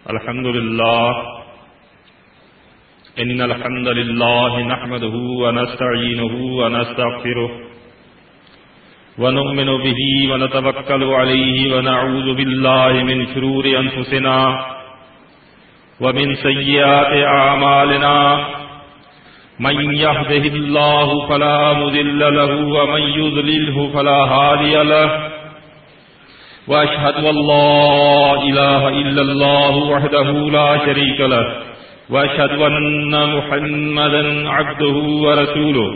الحمد لله إن الحمد لله نحمده ونستعينه ونستغفره ونؤمن به ونتوكل عليه ونعوذ بالله من شرور أنفسنا ومن سيئات أعمالنا من يهده الله فلا مضل له ومن يضلله فلا هادي له وأشهد أن لا إله إلا الله وحده لا شريك له وأشهد أن محمدا عبده ورسوله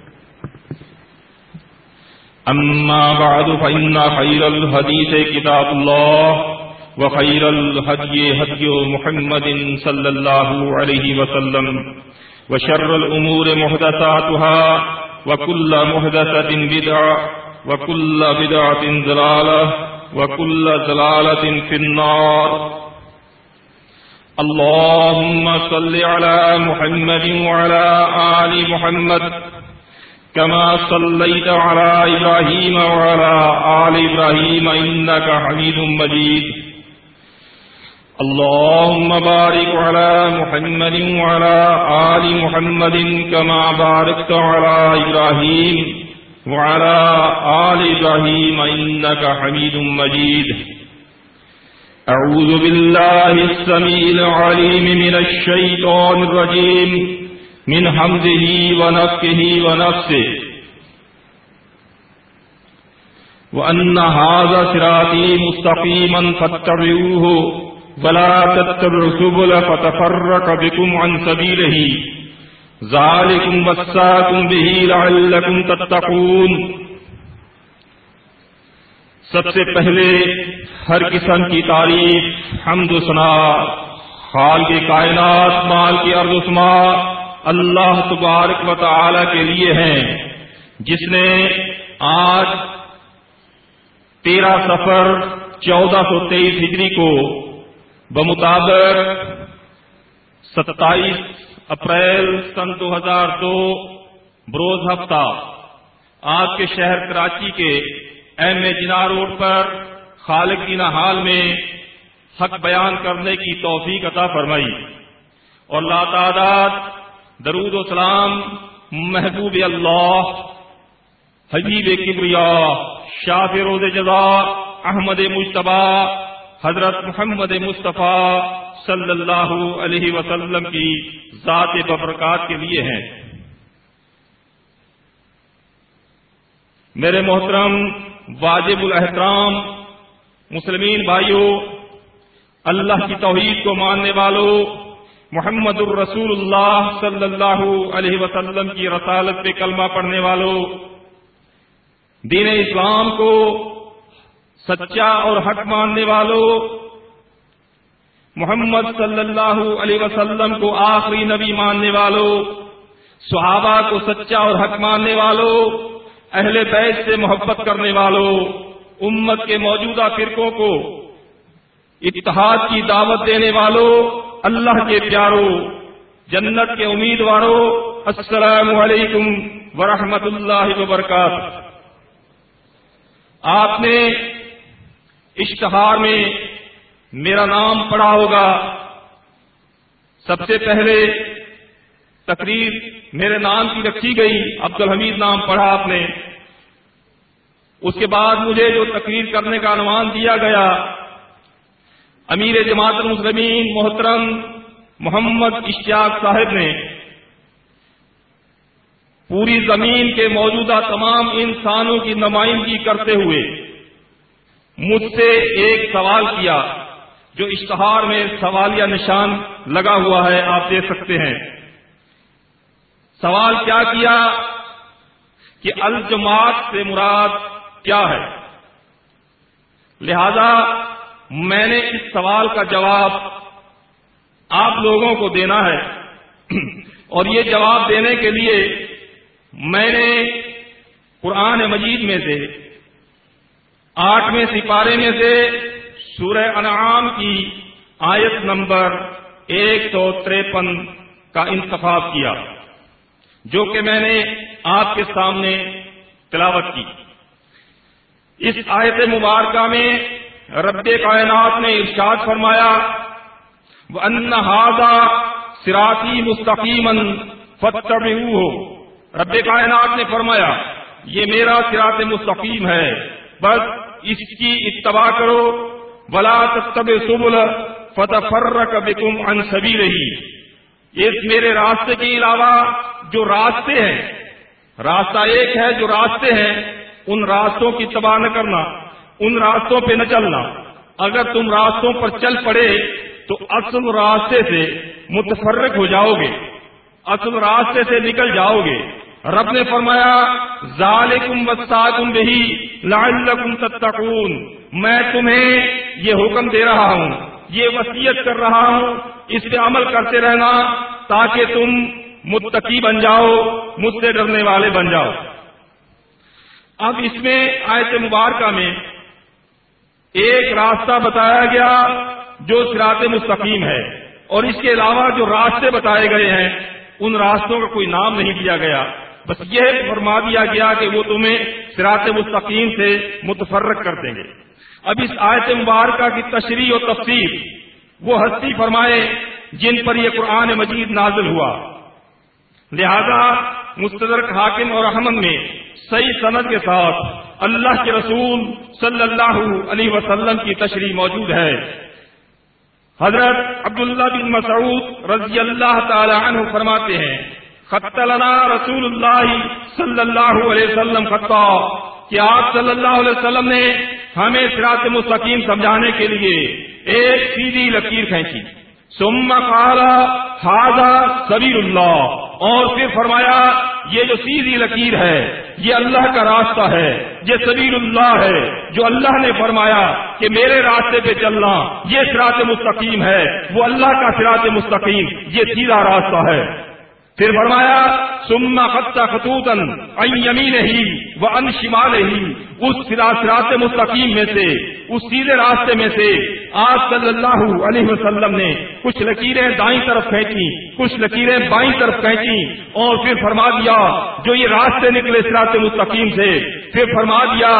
أما بعد فإن خير الحديث كتاب الله وخير الهدي هدي محمد صلى الله عليه وسلم وشر الأمور محدثاتها وكل محدثة بدعة وكل بدعة ضلالة وكل ضلالة في النار. اللهم صل على محمد وعلى آل محمد كما صليت على إبراهيم وعلى آل إبراهيم إنك حميد مجيد. اللهم بارك على محمد وعلى آل محمد كما باركت على إبراهيم وعلى آل إبراهيم إنك حميد مجيد. أعوذ بالله السميع العليم من الشيطان الرجيم من همزه ونفخه ونفثه. وأن هذا صراطي مستقيما فاتبعوه ولا تتبعوا السبل فتفرق بكم عن سبيله ذلكم وصاكم به لعلكم تتقون. سب سے پہلے ہر قسم کی تعریف حمد و ثنا خالق کائنات مالک ارض و سما اللہ تبارک و تعالی کے لیے ہیں، جس نے آج 13 صفر 1423 ہجری کو بمطابق 27 اپریل سن 2002 بروز ہفتہ آپ کے شہر کراچی کے ایم اے جناح روڈ پر خالق کی نہال میں حق بیان کرنے کی توفیق عطا فرمائی، اور لا تعداد درود و سلام محبوب اللہ حبیب کبریا شاف روز جزا احمد مجتبی حضرت محمد مصطفیٰ صلی اللہ علیہ وسلم کی ذات ببرکات کے لیے ہیں. میرے محترم واجب الاحترام مسلمین بھائیوں، اللہ کی توحید کو ماننے والوں، محمد الرسول اللہ صلی اللہ علیہ وسلم کی رسالت پہ کلمہ پڑھنے والوں، دین اسلام کو سچا اور حق ماننے والوں، محمد صلی اللہ علیہ وسلم کو آخری نبی ماننے والوں، صحابہ کو سچا اور حق ماننے والوں، اہل بیت سے محبت کرنے والوں، امت کے موجودہ فرقوں کو اتحاد کی دعوت دینے والوں، اللہ کے پیاروں، جنت کے امیدواروں، السلام علیکم ورحمۃ اللہ وبرکاتہ. آپ نے اشتہار میں میرا نام پڑھا ہوگا. سب سے پہلے تقریر میرے نام کی رکھی گئی، عبدالحمید نام پڑھا آپ نے. اس کے بعد مجھے جو تقریر کرنے کا عنوان دیا گیا، امیر جماعت المسلمین محترم محمد اشتیاق صاحب نے پوری زمین کے موجودہ تمام انسانوں کی نمائندگی کرتے ہوئے مجھ سے ایک سوال کیا، جو اشتہار میں سوالیہ نشان لگا ہوا ہے، آپ دیکھ سکتے ہیں. سوال کیا کیا کہ الجماعت سے مراد کیا ہے؟ لہذا میں نے اس سوال کا جواب آپ لوگوں کو دینا ہے، اور یہ جواب دینے کے لیے میں نے قرآن مجید میں سے 8ویں سپارے میں سے سورہ انعام کی آیت نمبر 153 کا انتخاب کیا، جو کہ میں نے آپ کے سامنے تلاوت کی. اس آیت مبارکہ میں رب کائنات نے ارشاد فرمایا وَأَنَّ هَذَا صِرَاطِي مُسْتَقِيمًا فَاتَّبِعُوهُ، رب کائنات نے فرمایا یہ میرا صراط مستقیم ہے، بس اس کی اتباع کرو، وَلَا تَتَّبِعُوا السُّبُلَ فَتَفَرَّقَ بِكُمْ عَنْ سَبِيلِهِ، اس میرے راستے کے علاوہ جو راستے ہیں، راستہ ایک ہے جو راستے ہیں، ان راستوں کی اتباع نہ کرنا، ان راستوں پہ نہ چلنا۔ اگر تم راستوں پر چل پڑے تو اصل راستے سے متفرق ہو جاؤ گے، اصل راستے سے نکل جاؤ گے۔ رب نے فرمایا ذالکم وصاکم بہ لعلکم تتقون، میں تمہیں یہ حکم دے رہا ہوں، یہ وصیت کر رہا ہوں، اس پہ عمل کرتے رہنا تاکہ تم متقی بن جاؤ، مجھ سے ڈرنے والے بن جاؤ۔ اب اس میں آیت مبارکہ میں ایک راستہ بتایا گیا جو صراط مستقیم ہے، اور اس کے علاوہ جو راستے بتائے گئے ہیں ان راستوں کا کوئی نام نہیں دیا گیا، بس یہ فرما دیا گیا کہ وہ تمہیں صراط مستقیم سے متفرق کر دیں گے۔ اب اس آیت مبارکہ کی تشریح و تفسیر وہ ہستی فرمائے جن پر یہ قرآن مجید نازل ہوا، لہذا مستدرک حاکم اور احمد میں صحیح سند کے ساتھ اللہ کے رسول صلی اللہ علیہ وسلم کی تشریح موجود ہے۔ حضرت عبداللہ بن مسعود رضی اللہ تعالی عنہ فرماتے ہیں خط لنا رسول اللہ صلی اللہ علیہ وسلم خطا، کہ آپ صلی اللہ علیہ وسلم نے ہمیں صراط مستقیم سمجھانے کے لیے ایک سیدھی لکیر کھینچی، ثم قال ھذا سبیل اللہ، اور پھر فرمایا یہ جو سیدھی لکیر ہے یہ اللہ کا راستہ ہے، یہ سبیل اللہ ہے، جو اللہ نے فرمایا کہ میرے راستے پہ چلنا یہ صراط مستقیم ہے، وہ اللہ کا صراط مستقیم یہ سیدھا راستہ ہے۔ پھر فرمایا ثم خط خطوطا عن یمینہ وعن شمالہ، اس صراط مستقیم میں سے، اس سیدھے راستے میں سے آپ صلی اللہ علیہ وسلم نے کچھ لکیریں دائیں طرف کھینچی، کچھ لکیریں بائیں طرف کھینچی، اور پھر فرما دیا جو یہ راستے نکلے صراط مستقیم سے، پھر فرما دیا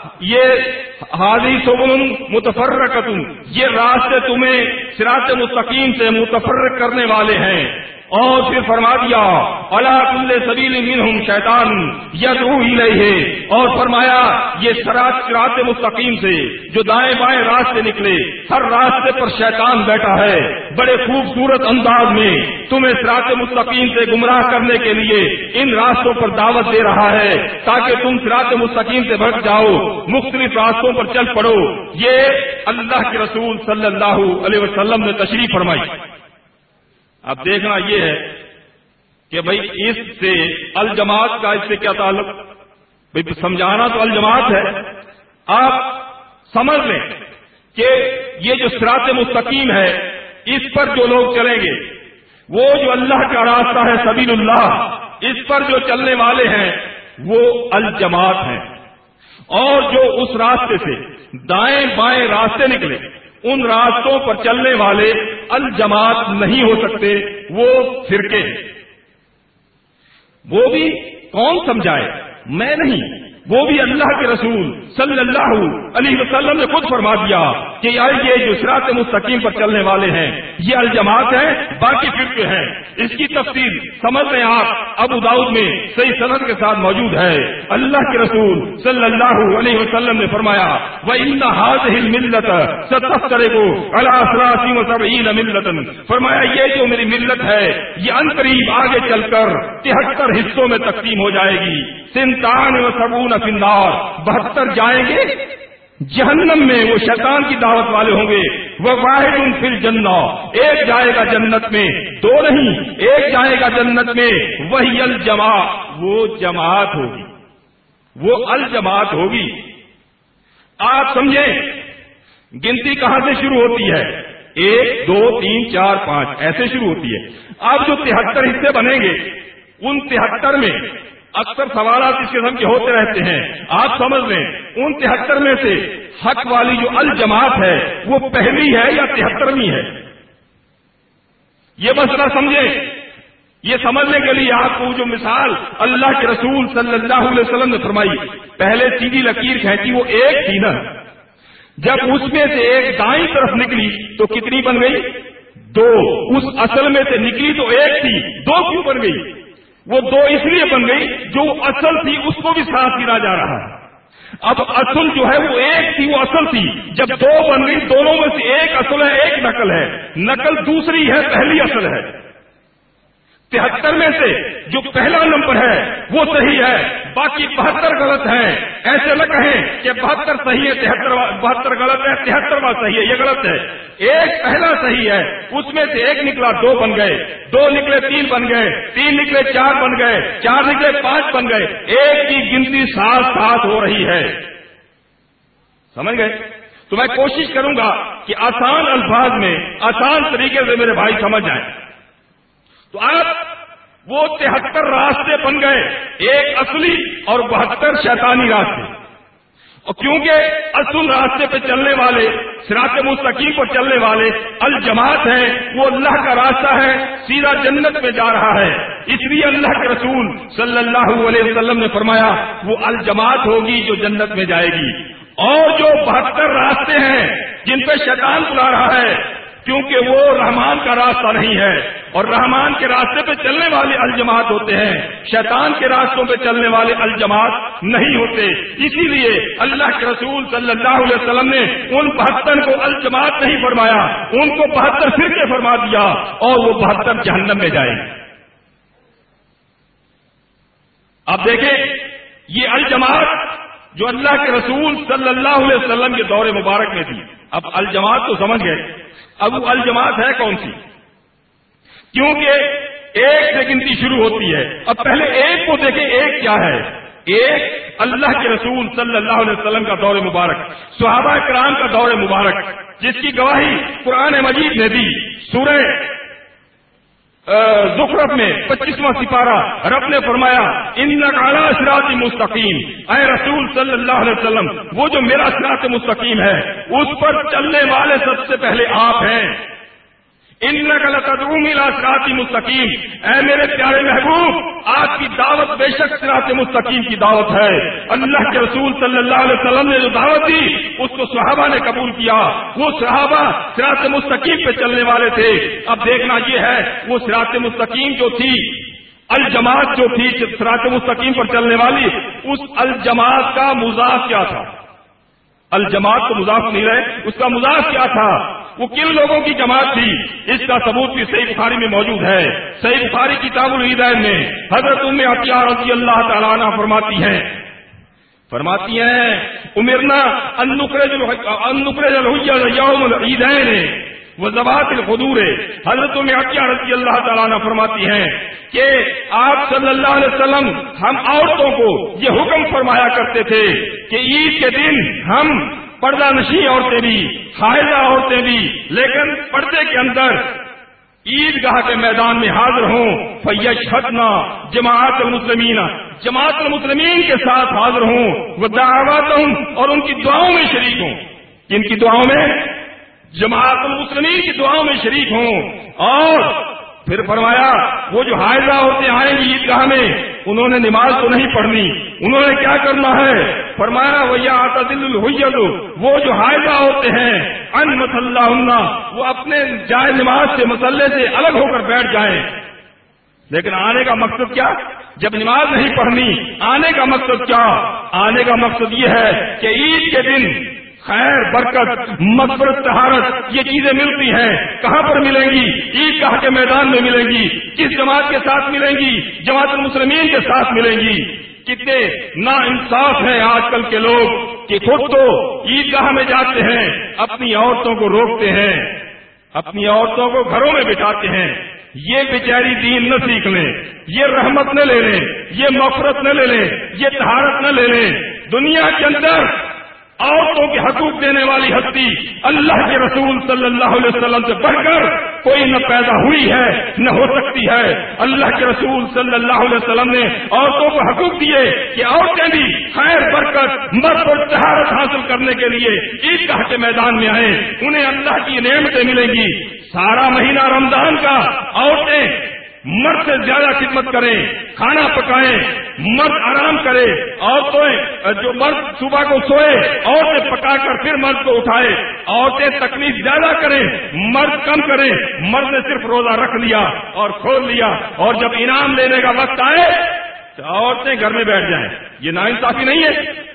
یہ ہذی سبل متفرقۃ، یہ راستے تمہیں صراط مستقیم سے متفرق کرنے والے ہیں، اور پھر فرما دیا علی کل سبیل منہم شیطان یدعو الیہ، اور فرمایا یہ صراط مستقیم سے جو دائیں بائیں راستے نکلے ہر راستے پر شیطان بیٹھا ہے، بڑے خوبصورت انداز میں تمہیں صراط مستقیم سے گمراہ کرنے کے لیے ان راستوں پر دعوت دے رہا ہے تاکہ تم صراط مستقیم سے بھٹک جاؤ، مختلف راستوں پر چل پڑو۔ یہ اللہ کے رسول صلی اللہ علیہ وسلم نے تشریح فرمائی۔ اب دیکھنا یہ ہے کہ بھئی اس سے الجماعت کا اس سے کیا تعلق؟ بھئی سمجھانا تو الجماعت ہے، آپ سمجھ لیں کہ یہ جو صراط مستقیم ہے اس پر جو لوگ چلیں گے، وہ جو اللہ کا راستہ ہے سبیل اللہ، اس پر جو چلنے والے ہیں وہ الجماعت ہیں، اور جو اس راستے سے دائیں بائیں راستے نکلے ان راستوں پر چلنے والے الجماعت نہیں ہو سکتے، وہ فرقے ہیں۔ وہ بھی کون سمجھائے؟ میں نہیں، وہ بھی اللہ کے رسول صلی اللہ علیہ وسلم نے خود فرما دیا کہ یار یہ جو صراط مستقیم پر چلنے والے ہیں یہ الجماعت ہیں، باقی فرقے ہیں۔ اس کی تفصیل سمجھ لیں آپ، ابو داؤد میں صحیح سند کے ساتھ موجود ہے۔ اللہ کے رسول صلی اللہ علیہ وسلم نے فرمایا وَإِنَّ هَذِهِ الْمِلَّةَ سَتَفْتَرِقُ عَلَىٰ 73 مِلَّةً، فرمایا یہ جو میری ملت ہے یہ عنقریب آگے چل کر 73 حصوں میں تقسیم ہو جائے گی، 72 فی النار، 72 جائیں گے جہنم میں، وہ شیطان کی دعوت والے ہوں گے، وہ واحد فی الجنہ، ایک جائے گا جنت میں، دو نہیں، ایک جائے گا جنت میں، وہی الجماعت، وہ جماعت ہوگی، وہ الجماعت ہوگی۔ آپ سمجھیں گنتی کہاں سے شروع ہوتی ہے؟ 1 2 3 4 5 ایسے شروع ہوتی ہے۔ اب جو 73 حصے بنیں گے ان 73 میں اکثر سوالات اس قسم کے ہوتے رہتے ہیں، آپ سمجھ لیں ان 73 میں سے حق والی جو الجماعت ہے وہ پہلی ہے یا 73ویں ہے؟ یہ مسئلہ سمجھیں۔ یہ سمجھنے کے لیے آپ کو جو مثال اللہ کے رسول صلی اللہ علیہ وسلم نے فرمائی، پہلے سیدھی لکیر کھینچی وہ ایک تھی نا، جب اس میں سے ایک دائیں طرف نکلی تو کتنی بن گئی؟ دو اس اصل میں سے نکلی تو ایک تھی، دو کیوں بن گئی؟ وہ دو اس لیے بن گئی جو اصل تھی اس کو بھی ساتھ گنا جا رہا ہے۔ اب اصل جو ہے وہ ایک تھی، وہ اصل تھی، جب دو بن گئی دونوں میں سے ایک اصل ہے ایک نقل ہے، نقل دوسری ہے پہلی اصل ہے۔ 73 میں سے جو پہلا نمبر ہے وہ صحیح ہے، باقی 72 غلط ہیں۔ ایسے نہ کہیں کہ 72 صحیح ہے 72 غلط ہے، 73واں صحیح ہے، یہ غلط ہے۔ ایک پہلا صحیح ہے، اس میں سے ایک نکلا 2 بن گئے، 2 نکلے 3 بن گئے، 3 نکلے 4 بن گئے، 4 نکلے 5 بن گئے، ایک کی گنتی 7 ہو رہی ہے۔ سمجھ گئے؟ تو میں کوشش کروں گا کہ آسان الفاظ میں آسان طریقے سے میرے بھائی سمجھ جائیں۔ تو آپ وہ 73 راستے بن گئے، ایک اصلی اور 72 شیطانی راستے۔ اور کیونکہ اصل راستے پہ چلنے والے، صراط مستقیم پر چلنے والے الجماعت ہیں، وہ اللہ کا راستہ ہے، سیدھا جنت میں جا رہا ہے۔ اس لیے اللہ کے رسول صلی اللہ علیہ وسلم نے فرمایا وہ الجماعت ہوگی جو جنت میں جائے گی۔ اور جو 72 راستے ہیں جن پہ شیطان بلا رہا ہے، کیونکہ وہ رحمان کا راستہ نہیں ہے، اور رحمان کے راستے پہ چلنے والے الجماعت ہوتے ہیں، شیطان کے راستوں پہ چلنے والے الجماعت نہیں ہوتے۔ اسی لیے اللہ کے رسول صلی اللہ علیہ وسلم نے ان 72 کو الجماعت نہیں فرمایا، ان کو 72 فرقے فرما دیا، اور وہ 72 جہنم میں جائیں۔ اب دیکھیں یہ الجماعت جو اللہ کے رسول صلی اللہ علیہ وسلم کے دور مبارک میں تھی۔ اب الجماعت تو سمجھ گئے، اب وہ الجماعت ہے کون سی؟ کیونکہ ایک سے گنتی شروع ہوتی ہے۔ اب پہلے ایک کو دیکھیں، ایک کیا ہے؟ ایک اللہ کے رسول صلی اللہ علیہ وسلم کا دور مبارک، صحابہ کرام کا دور مبارک، جس کی گواہی قرآن مجید نے دی۔ سورہ زخرف میں 25واں سپارہ رب نے فرمایا انک علی صراط مستقیم، اے رسول صلی اللہ علیہ وسلم وہ جو میرا صراط مستقیم ہے اس پر چلنے والے سب سے پہلے آپ ہیں۔ انک لتدعونی الی صراط مستقیم، اے میرے پیارے محبوب آپ کی دعوت بے شک صراط مستقیم کی دعوت ہے۔ اللہ کے رسول صلی اللہ علیہ وسلم نے جو دعوت دی اس کو صحابہ نے قبول کیا، وہ صحابہ صراط مستقیم پہ چلنے والے تھے۔ اب دیکھنا یہ ہے وہ صراط مستقیم جو تھی، الجماعت جو تھی صراط مستقیم پر چلنے والی، اس الجماعت کا مضاف کیا تھا؟ الجماعت تو مضاف نہیں رہے، اس کا مضاف کیا تھا؟ وہ کن لوگوں کی جماعت تھی؟ اس کا ثبوت بھی صحیح بخاری میں موجود ہے۔ صحیح بخاری کتاب العیدین میں حضرت ام عطیہ رضی اللہ تعالیٰ عنہ فرماتی ہیں امرنا ان نخرج الحجج یوم العیدین وذوات القدور۔ حضرت ام عطیہ رضی اللہ تعالیٰ عنہ فرماتی ہیں کہ آپ صلی اللہ علیہ وسلم ہم عورتوں کو یہ حکم فرمایا کرتے تھے کہ عید کے دن ہم پردہ نشین عورتیں بھی، حائضہ عورتیں بھی، لیکن پردے کے اندر عیدگاہ کے میدان میں حاضر ہوں، فیشہدنا جماعت المسلمین، جماعت المسلمین کے ساتھ حاضر ہوں، ودعواتہم اور ان کی دعاؤں میں شریک ہوں۔ ان کی دعاؤں میں؟ جماعت المسلمین کی دعاؤں میں شریک ہوں۔ اور پھر فرمایا وہ جو حائضہ عورتیں آئیں گی عیدگاہ میں، انہوں نے نماز تو نہیں پڑھنی، انہوں نے کیا کرنا ہے؟ فرمایا وَيَعْتَزِلُ الْحُجَّجُ، وہ جو حائضہ عورتیں ہیں عن مصلاہن، وہ اپنے جائے نماز سے مصلے سے الگ ہو کر بیٹھ جائیں۔ لیکن آنے کا مقصد کیا؟ جب نماز نہیں پڑھنی، آنے کا مقصد کیا؟ آنے کا مقصد یہ ہے کہ عید کے دن خیر، برکت، مغفرت، طہارت یہ چیزیں ملتی ہیں۔ کہاں پر ملیں گی؟ عیدگاہ کے میدان میں ملیں گی۔ کس جماعت کے ساتھ ملیں گی؟ جماعت المسلمین کے ساتھ ملیں گی۔ کتنے نا انصاف ہیں آج کل کے لوگ کہ خود تو عیدگاہ میں جاتے ہیں، اپنی عورتوں کو روکتے ہیں، اپنی عورتوں کو گھروں میں بٹھاتے ہیں۔ یہ بیچاری دین نہ سیکھ لیں، یہ رحمت نہ لے لیں، یہ مغفرت نہ لے لیں، یہ طہارت نہ لے لیں۔ دنیا کے اندر عورتوں کے حقوق دینے والی ہستی اللہ کے رسول صلی اللہ علیہ وسلم سے بڑھ کر کوئی نہ پیدا ہوئی ہے نہ ہو سکتی ہے۔ اللہ کے رسول صلی اللہ علیہ وسلم نے عورتوں کو حقوق دیے کہ عورتیں بھی خیر، برکت، مغفرت، طہارت حاصل کرنے کے لیے عیدگاہ کے میدان میں آئیں، انہیں اللہ کی نعمتیں ملیں گی۔ سارا مہینہ رمضان کا عورتیں مرد سے زیادہ خدمت کریں، کھانا پکائیں، مرد آرام کرے، عورتیں جو مرد صبح کو سوئے عورتیں پکا کر پھر مرد کو اٹھائے، عورتیں تکلیف زیادہ کریں مرد کم کریں، مرد نے صرف روزہ رکھ لیا اور کھول لیا اور جب انعام لینے کا وقت آئے تو عورتیں گھر میں بیٹھ جائیں، یہ ناانصافی نہیں ہے؟